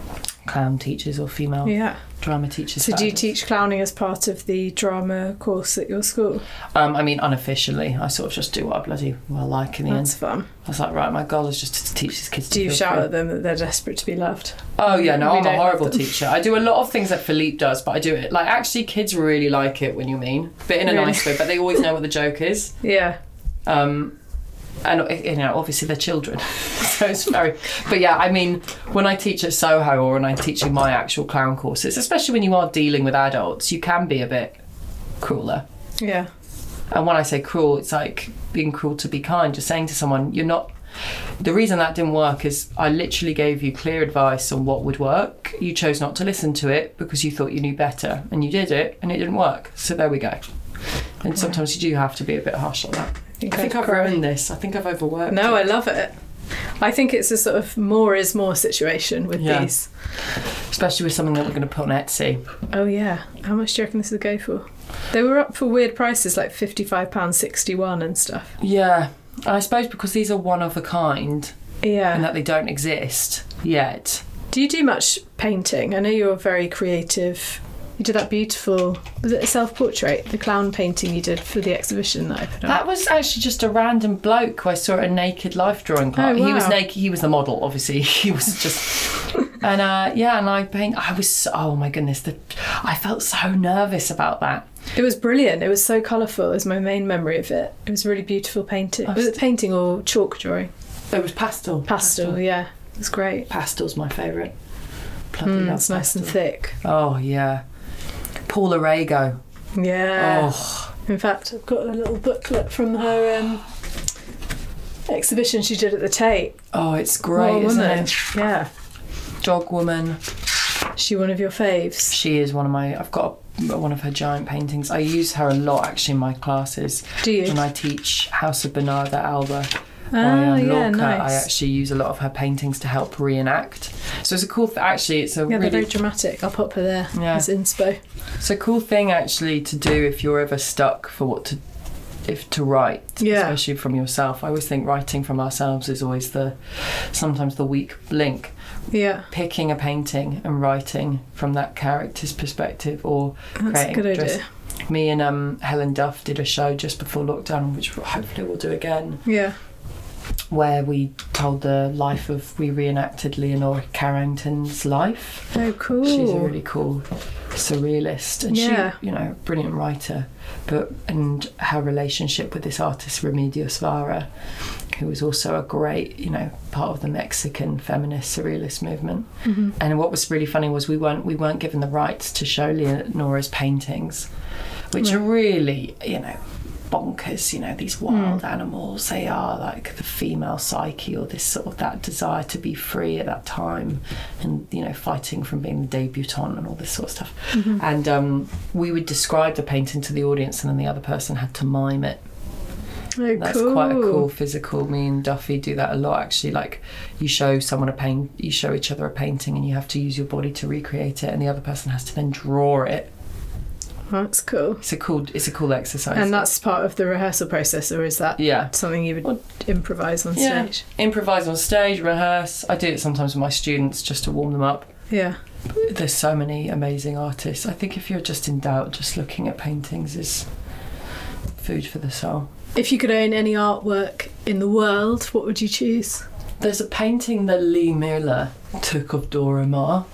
clown teachers or female Yeah. drama teachers. So do you teach clowning as part of the drama course at your school? Um, I mean, unofficially. I sort of just do what I bloody well like in the That's end. fun. I was like, right, my goal is just to teach these kids to Do you feel shout free. at them that they're desperate to be loved? Oh, yeah, no, We I'm a don't love horrible them. teacher. I do a lot of things that Philippe does, but I do it, like, actually, kids really like it when you're mean. But in a Really? nice way, but they always know what the joke is. Yeah. Um, and, you know, obviously they're children. So it's very... But yeah, I mean, when I teach at Soho or when I'm teaching my actual clown courses, especially when you are dealing with adults, you can be a bit crueler. Yeah. And when I say cruel, it's like being cruel to be kind. Just saying to someone, you're not... The reason that didn't work is I literally gave you clear advice on what would work. You chose not to listen to it because you thought you knew better. And you did it, and it didn't work. So there we go. And sometimes you do have to be a bit harsh like that. I think, I think I've ruined this. I think I've overworked No, it. I love it. I think it's a sort of more is more situation with Yeah. these. Especially with something that we're going to put on Etsy. Oh, yeah. How much do you reckon this would go for? They were up for weird prices, like fifty-five pounds sixty-one and stuff. Yeah. And I suppose because these are one of a kind Yeah. and that they don't exist yet. Do you do much painting? I know you're very creative. You did that beautiful, was it a self-portrait? The clown painting you did for the exhibition that I put on. That was actually just a random bloke who I saw at a naked life drawing party. Oh, He was wow. naked, he was the model, obviously. He was just... and uh, yeah, and I paint... I was... So, oh my goodness, the, I felt so nervous about that. It was brilliant. It was so colourful. It was my main memory of it. It was a really beautiful painting. Was it painting or chalk drawing? It was pastel. Pastel, yeah. It was great. Pastel's my favourite. Bloody Mm, love it's nice and pastel. thick. Oh, yeah. Paula Rago. Yeah. Oh, In fact, I've got a little booklet from her um, exhibition she did at the Tate. oh it's great, What a isn't woman. it? Yeah. Dog Woman. She one of your faves? She is one of my... I've got one of her giant paintings. I use her a lot, actually, in my classes. Do you? When I teach House of Bernarda Alba by Ah, um, yeah, Lorca, nice. I actually use a lot of her paintings to help reenact. So it's a cool... Th- actually, it's a Yeah, they're really... very dramatic. I'll pop her there Yeah. as inspo. It's a cool thing, actually, to do if you're ever stuck for what to... If to write, Yeah. especially from yourself. I always think writing from ourselves is always the... Sometimes the weak link. Yeah. Picking a painting and writing from that character's perspective, or That's a creating good just- idea. Me and um, Helen Duff did a show just before lockdown, which hopefully we'll do again, Yeah. where we told the life of, we reenacted Leonora Carrington's life. Oh, cool. She's a really cool surrealist, and Yeah. she, you know, brilliant writer, but and her relationship with this artist Remedios Vara, who was also a great, you know, part of the Mexican feminist surrealist movement. Mm-hmm. And what was really funny was we weren't we weren't given the rights to show Leonora's paintings, which are really, you know, bonkers. You know, these wild animals. They are like the female psyche, or this sort of that desire to be free at that time, and you know, fighting from being the debutante and all this sort of stuff. And um, we would describe the painting to the audience, and then the other person had to mime it. Oh, That's cool. quite a cool physical. Me and Duffy do that a lot, actually. Like, you show someone a paint, you show each other a painting, and you have to use your body to recreate it, and the other person has to then draw it. That's cool. It's a cool, it's a cool exercise. And that's part of the rehearsal process, or is that Yeah. something you would improvise on yeah, stage? improvise on stage, rehearse. I do it sometimes with my students just to warm them up. Yeah. There's so many amazing artists. I think if you're just in doubt, just looking at paintings is food for the soul. If you could own any artwork in the world, what would you choose? There's a painting that Lee Miller took of Dora Maar,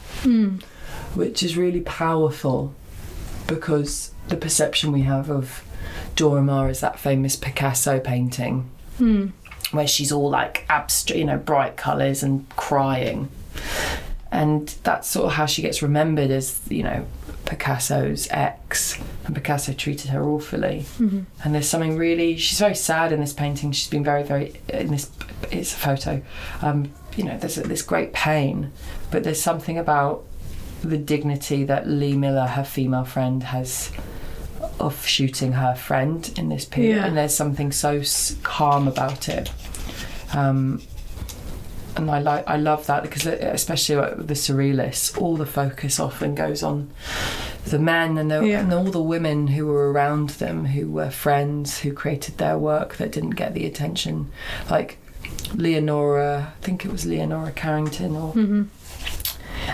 which is really powerful, because the perception we have of Dora Maar is that famous Picasso painting where she's all like abstract, you know, bright colours and crying. And that's sort of how she gets remembered as, you know, Picasso's ex, and Picasso treated her awfully. Mm-hmm. And there's something really, she's very sad in this painting. She's been very, very, in this, it's a photo, um, you know, there's a, this great pain, but there's something about the dignity that Lee Miller, her female friend, has of shooting her friend in this period. Yeah. And there's something so calm about it. Um, And I like, I love that, because especially with the surrealists, all the focus often goes on the men and, the, Yeah. and all the women who were around them, who were friends, who created their work that didn't get the attention. Like Leonora, I think it was Leonora Carrington, or Mm-hmm.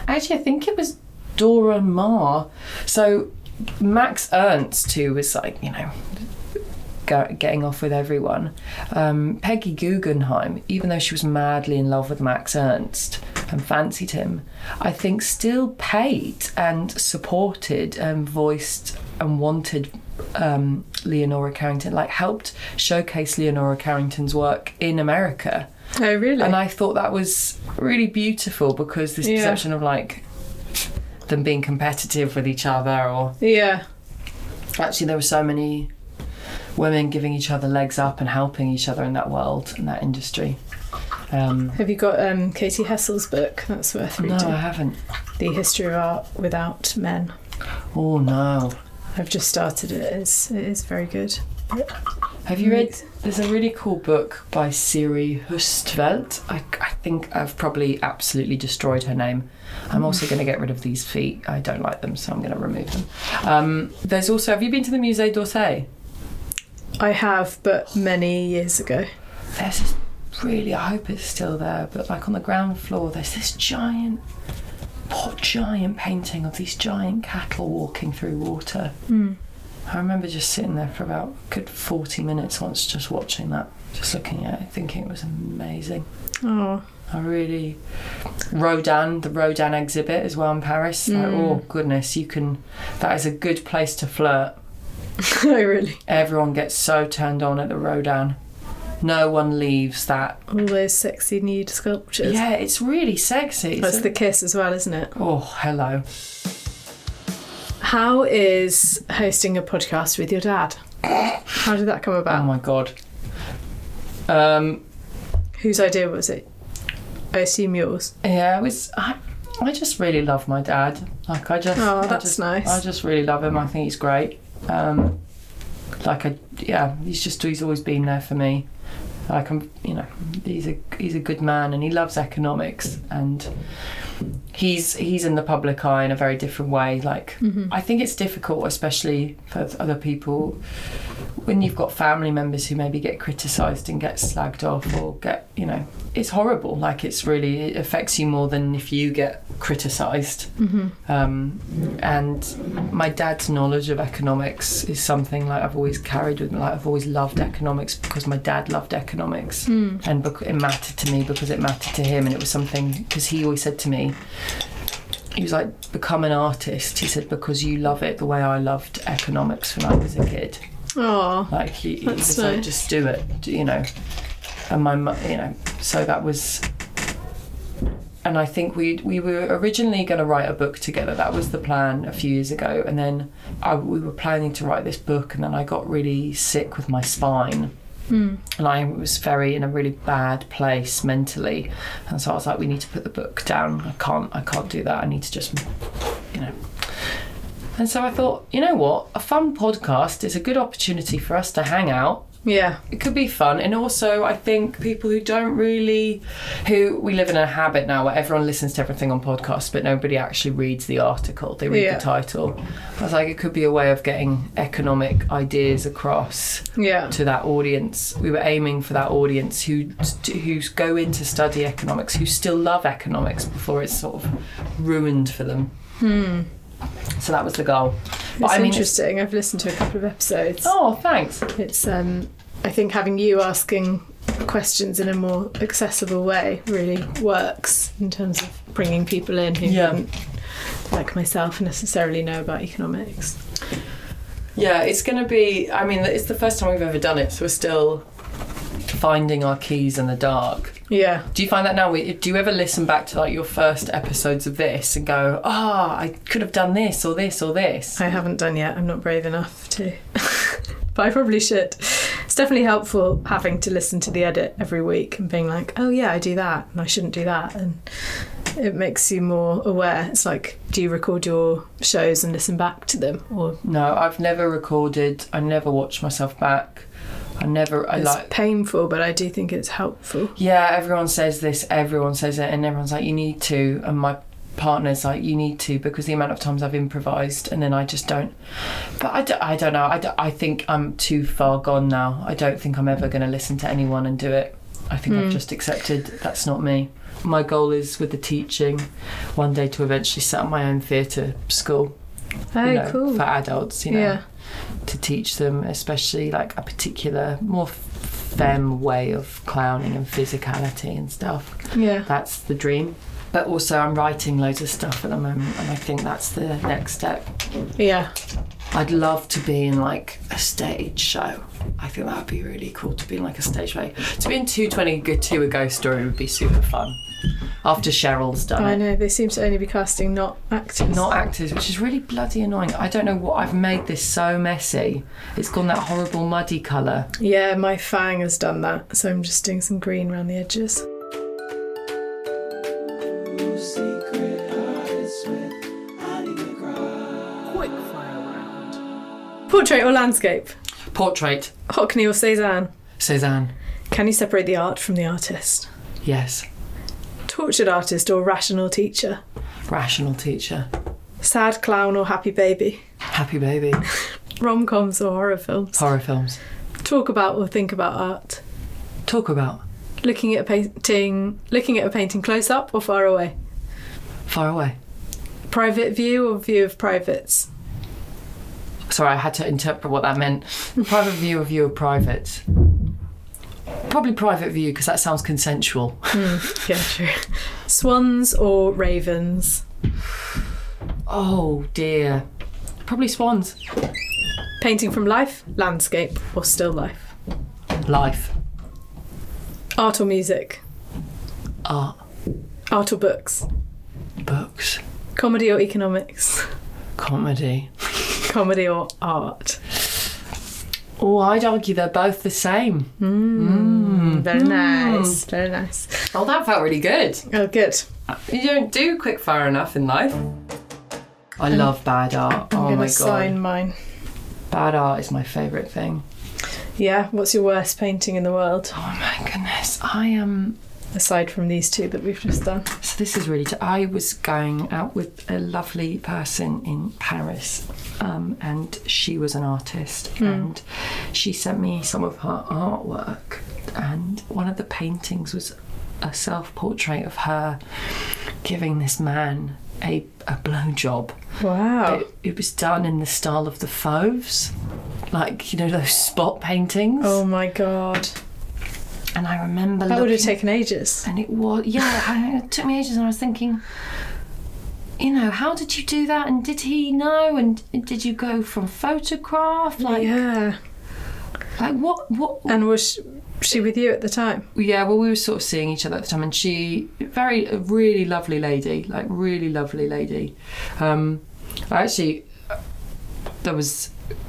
Actually, I think it was Dora Maar. So Max Ernst, who was like, you know, go, getting off with everyone. Um, Peggy Guggenheim, even though she was madly in love with Max Ernst and fancied him, I think still paid and supported and voiced and wanted um, Leonora Carrington, like helped showcase Leonora Carrington's work in America. Oh, really? And I thought that was really beautiful, because this Yeah. perception of like them being competitive with each other, or Yeah. actually there were so many women giving each other legs up and helping each other in that world, in that industry. Um, Have you got um, Katie Hessel's book? That's worth no, reading. I haven't. The History of Art Without Men. Oh no. I've just started it. It's, it is very good. Have you read, there's a really cool book by Siri Hustvedt. I, I think I've probably absolutely destroyed her name. I'm also going to get rid of these feet. I don't like them, so I'm going to remove them. Um, there's also, have you been to the Musée d'Orsay? I have, but many years ago. There's this really, I hope it's still there, but like on the ground floor, there's this giant, what giant painting of these giant cattle walking through water. Mm. I remember just sitting there for about a good forty minutes once, just watching that, just looking at it, thinking it was amazing. Oh. I really... Rodin, the Rodin exhibit as well in Paris. Mm. Like, oh, goodness, you can... That is a good place to flirt. Oh, really? Everyone gets so turned on at the Rodin. No one leaves that. All those sexy nude sculptures. Yeah, it's really sexy. That's So- the kiss as well, isn't it? Oh, hello. How is hosting a podcast with your dad? How did that come Oh about? my God. Um, Whose idea was it? I assume yours. yeah, it was... I, I just really love my dad. Like, I just... Oh, I that's just, nice. I just really love him. I think he's great. Um, like, I, yeah, he's just... He's always been there for me. Like, I'm, you know, he's a he's a good man, and he loves economics, and he's he's in the public eye in a very different way. Like, Mm-hmm. I think it's difficult, especially for other people, when you've got family members who maybe get criticised and get slagged off, or get, you know, it's horrible. Like, it's really, it affects you more than if you get criticised. Mm-hmm. Um, and my dad's knowledge of economics is something like I've always carried with me. Like, I've always loved economics because my dad loved economics, Mm. and bec- it mattered to me because it mattered to him, and it was something, because he always said to me, he was like, become an artist. He said, because you love it the way I loved economics when I was a kid. Oh, Like, he, he That's was like, nice. just do it, you know. And my, mu- you know, so that was. And I think we we were originally going to write a book together. That was the plan a few years ago. And then I, we were planning to write this book, and then I got really sick with my spine. Mm. And I was very in a really bad place mentally, and so I was like, we need to put the book down. I can't I can't do that. I need to just, you know. And so I thought, you know what, a fun podcast is a good opportunity for us to hang out. yeah. It could be fun. And also, I think people who don't really, who we live in a habit now where everyone listens to everything on podcasts, but nobody actually reads the article. They read Yeah. the title. I was like, it could be a way of getting economic ideas across Yeah. to that audience. We were aiming for that audience who who's go in to study economics, who still love economics before it's sort of ruined for them. Hmm. So that was the goal. It's I mean, interesting. I've listened to a couple of episodes. Oh, thanks. It's um, I think having you asking questions in a more accessible way really works in terms of bringing people in who Yeah. wouldn't, like myself, necessarily know about economics. Yeah, it's going to be, I mean, it's the first time we've ever done it, so we're still finding our keys in the dark. Yeah. Do you find that now? We- Do you ever listen back to like your first episodes of this and go, ah, I could have done this or this or this? I haven't done yet. I'm not brave enough to. But I probably should. It's definitely helpful having to listen to the edit every week and being like, oh yeah, I do that and I shouldn't do that. And it makes you more aware. It's like, do you record your shows and listen back to them? Or No, I've never recorded. I never watched myself back. I never, I it's like... painful, but I do think it's helpful. Yeah, everyone says this, everyone says it, and everyone's like, you need to. And my partner's like, you need to, because the amount of times I've improvised and then I just don't. But I, do, I don't know. I, do, I think I'm too far gone now. I don't think I'm ever going to listen to anyone and do it. I think mm. I've just accepted that's not me. My goal is with the teaching one day to eventually set up my own theatre school. Oh, you know, cool. For adults, you know, yeah. to teach them, especially like a particular, more femme way of clowning and physicality and stuff. Yeah. That's the dream. But also I'm writing loads of stuff at the moment, and I think that's the next step. Yeah. I'd love to be in like a stage show. I think that would be really cool to be in like a stage show. To be in two twenty to a Ghost Story would be super fun. After Cheryl's done I it. I know, they seem to only be casting not actors. Not actors, which is really bloody annoying. I don't know what, I've made this so messy. It's gone that horrible muddy colour. Yeah, my Fang has done that, so I'm just doing some green around the edges. Portrait or landscape? Portrait. Hockney or Cézanne? Cézanne. Can you separate the art from the artist? Yes. Tortured artist or rational teacher? Rational teacher. Sad clown or happy baby? Happy baby. Rom-coms or horror films? Horror films. Talk about or think about art? Talk about. Looking at a painting, looking at a painting close up or far away? Far away. Private view or view of privates? Sorry, I had to interpret what that meant. Private view or view of privates. Probably private view, because that sounds consensual. Mm, yeah, true. Swans or ravens? Oh dear. Probably swans. Painting from life, landscape or still life? Life. Art or music? Art. Art or books? Books. Comedy or economics? Comedy. Comedy or art? Oh, I'd argue they're both the same. Mm, mm. Very mm. nice, very nice. Oh, that felt really good. Oh, good. You don't do quick fire enough in life. I um, love bad art. I'm oh gonna my god. sign mine. Bad art is my favourite thing. Yeah, what's your worst painting in the world? Oh my goodness, I am... Um... Aside from these two that we've just done. So this is really... T- I was going out with a lovely person in Paris, um, and she was an artist, mm. and she sent me some of her artwork, and one of the paintings was a self-portrait of her giving this man a, a blowjob. Wow. It, it was done in the style of the Fauves, like, you know, those spot paintings. Oh my god. And I remember that looking, would have taken ages. And it was, yeah, I, it took me ages, and I was thinking, you know, how did you do that? And did he know? And did you go from photograph? Like, yeah. Like what? What? And was she, she with you at the time? Yeah, well, we were sort of seeing each other at the time, and she, very, a really lovely lady, like really lovely lady. Um, I actually, there was.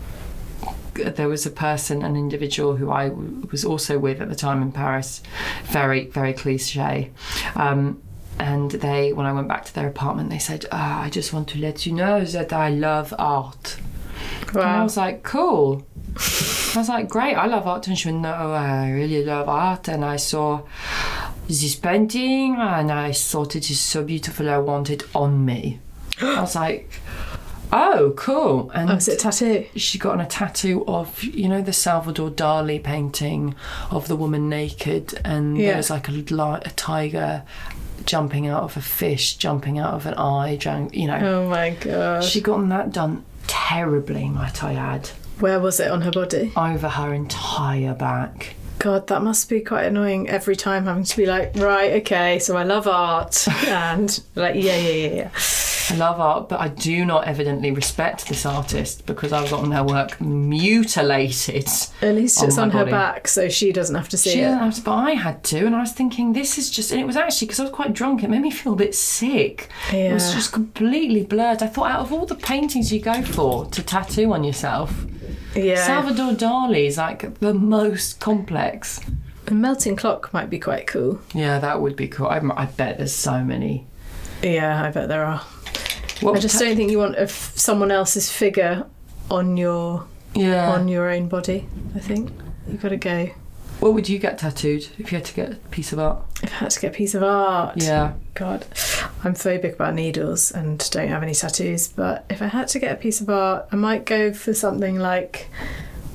There was a person, an individual who I w- was also with at the time in Paris, very, very cliche. Um, and they, when I went back to their apartment, they said, oh, I just want to let you know that I love art. Wow. And I was like, cool. I was like, great, I love art. And she went, no, I really love art. And I saw this painting and I thought it is so beautiful, I want it on me. I was like... Oh, cool. And oh, is it a tattoo? She got on a tattoo of, you know, the Salvador Dali painting of the woman naked, and yeah. there's like a, a tiger jumping out of a fish, jumping out of an eye, you know. Oh my god. She got that done terribly, might I add. Where was it on her body? Over her entire back. God, that must be quite annoying every time having to be like, right, okay, so I love art, and like, yeah, yeah, yeah, yeah. I love art, but I do not evidently respect this artist because I've gotten her work mutilated. At least it's on, on her body. back, so she doesn't have to see she it. She doesn't have to, but I had to, and I was thinking, this is just... And it was actually, because I was quite drunk, it made me feel a bit sick. Yeah. It was just completely blurred. I thought, out of all the paintings you go for to tattoo on yourself, yeah. Salvador Dali is like the most complex. A melting clock might be quite cool. Yeah, that would be cool. I, I bet there's so many. Yeah, I bet there are. What I just ta- don't think you want a f- someone else's figure on your yeah. on your own body. I think you've got to go. What would you get tattooed if you had to get a piece of art? If I had to get a piece of art, yeah. God, I'm phobic about needles and don't have any tattoos. But if I had to get a piece of art, I might go for something like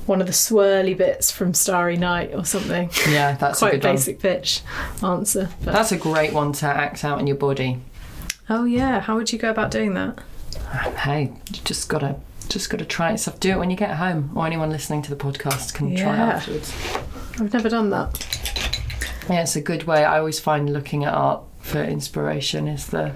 one of the swirly bits from Starry Night or something. Yeah, that's quite a good basic one. pitch answer. But... That's a great one to act out in your body. Oh yeah, how would you go about doing that? Hey, you just gotta just gotta try it yourself. Do it when you get home, or anyone listening to the podcast can try it Yeah. afterwards. I've never done that. Yeah, it's a good way. I always find looking at art for inspiration is the.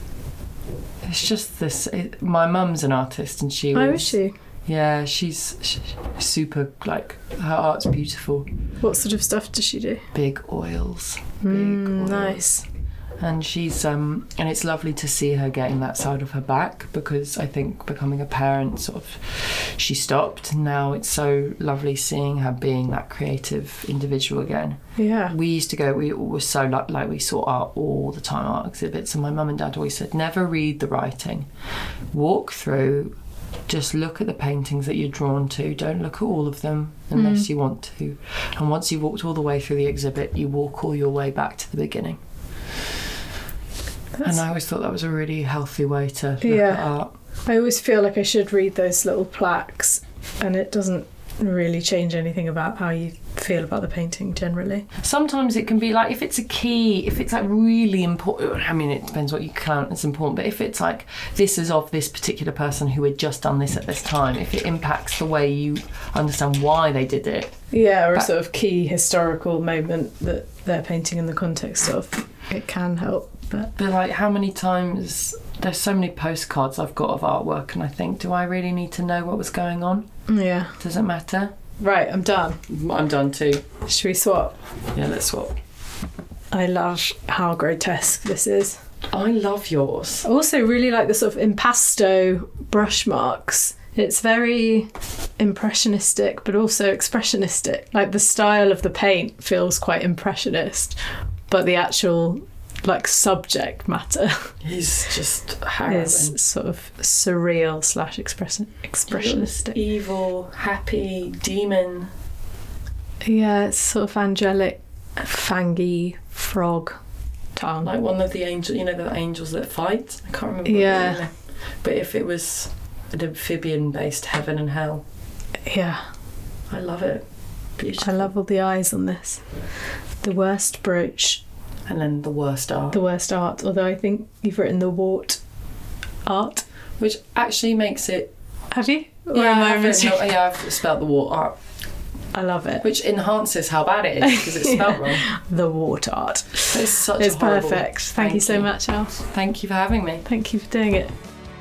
It's just this. It, my mum's an artist, and she. Oh, was, is she? Yeah, she's, she's super. Like her art's beautiful. What sort of stuff does she do? Big oils. Big Mm, oils. nice. And she's um, and it's lovely to see her getting that side of her back, because I think becoming a parent sort of, she stopped. Now it's so lovely seeing her being that creative individual again. Yeah. We used to go, we were so like, like we saw art all the time, art exhibits, and my mum and dad always said, never read the writing. Walk through, just look at the paintings that you're drawn to. Don't look at all of them unless Mm. you want to. And once you've walked all the way through the exhibit, you walk all your way back to the beginning. That's... And I always thought that was a really healthy way to look Yeah. at art. I always feel like I should read those little plaques, and it doesn't really change anything about how you feel about the painting generally. Sometimes it can be like, if it's a key, if it's like really important, I mean, it depends what you count as important, but if it's like, this is of this particular person who had just done this at this time, if it impacts the way you understand why they did it. Yeah, or a But- sort of key historical moment that they're painting in the context of, it can help. But But like, how many times, there's so many postcards I've got of artwork, and I think, do I really need to know what was going on? yeah. Does it matter? Right, I'm done. I'm done too. Should we swap? Yeah, let's swap. I love how grotesque this is. I love yours. I also really like the sort of impasto brush marks. It's very impressionistic, but also expressionistic. Like, the style of the paint feels quite impressionist, but the actual like subject matter He's just harrowing. is sort of surreal slash expression expressionistic. Evil, happy, demon. Yeah, it's sort of angelic, fangy frog tongue. Like one of the angels, you know, the angels that fight. I can't remember. What Yeah. they were. But if it was an amphibian-based heaven and hell, Yeah, I love it. Beautiful. I love all the eyes on this. The worst brooch, And then the worst art, the worst art. Although I think you've written the wart art. which actually makes it. Have you? Or Yeah, am I I've, mis- written, yeah, I've spelt the wart art, I love it. which enhances how bad it is because it's spelt wrong. The wart art. It's such It's a horrible. perfect. Thank, you so much, Al. Thank you for having me. Thank you for doing it.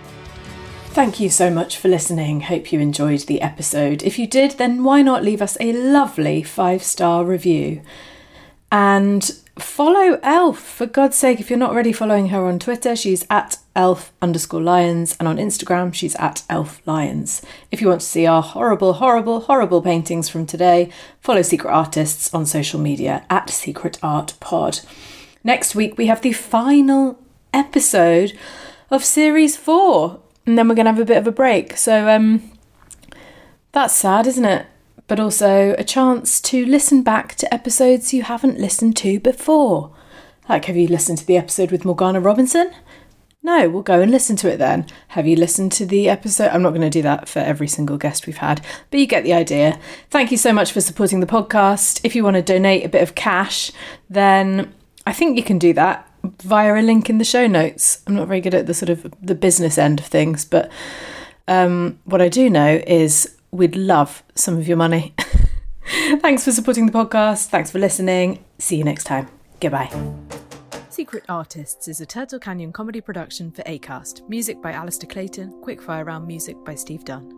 Thank you so much for listening. Hope you enjoyed the episode. If you did, then why not leave us a lovely five-star review? And follow Elf, for God's sake. If you're not already following her on Twitter, she's at elf underscore lions, and on Instagram she's at elf lions. If you want to see our horrible, horrible, horrible paintings from today, follow Secret Artists on social media at Secret Art Pod. Next week we have the final episode of series four, and then we're going to have a bit of a break. So um, that's sad, isn't it? But also a chance to listen back to episodes you haven't listened to before. Like, have you listened to the episode with Morgana Robinson? No, we'll go and listen to it then. Have you listened to the episode? I'm not going to do that for every single guest we've had, but you get the idea. Thank you so much for supporting the podcast. If you want to donate a bit of cash, then I think you can do that via a link in the show notes. I'm not very good at the sort of the business end of things, but um, what I do know is we'd love some of your money. Thanks for supporting the podcast. Thanks for listening. See you next time. Goodbye. Secret Artists is a Turtle Canyon comedy production for Acast. Music by Alistair Clayton. Quickfire Round music by Steve Dunn.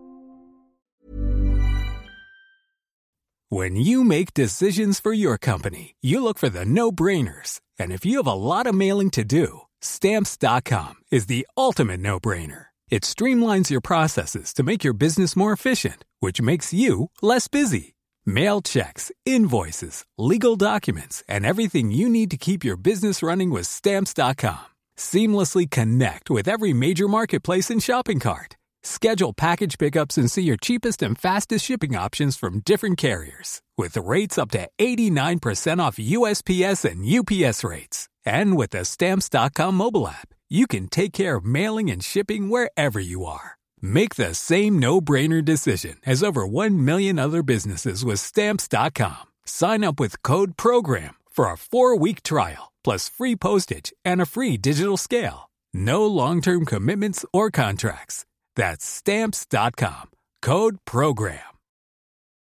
When you make decisions for your company, you look for the no-brainers. And if you have a lot of mailing to do, Stamps dot com is the ultimate no-brainer. It streamlines your processes to make your business more efficient, which makes you less busy. Mail checks, invoices, legal documents, and everything you need to keep your business running with Stamps dot com. Seamlessly connect with every major marketplace and shopping cart. Schedule package pickups and see your cheapest and fastest shipping options from different carriers, with rates up to eighty-nine percent off U S P S and U P S rates. And with the Stamps dot com mobile app, you can take care of mailing and shipping wherever you are. Make the same no-brainer decision as over one million other businesses with Stamps dot com. Sign up with Code PROGRAM for a four-week trial, plus free postage and a free digital scale. No long-term commitments or contracts. That's Stamps dot com. Code PROGRAM.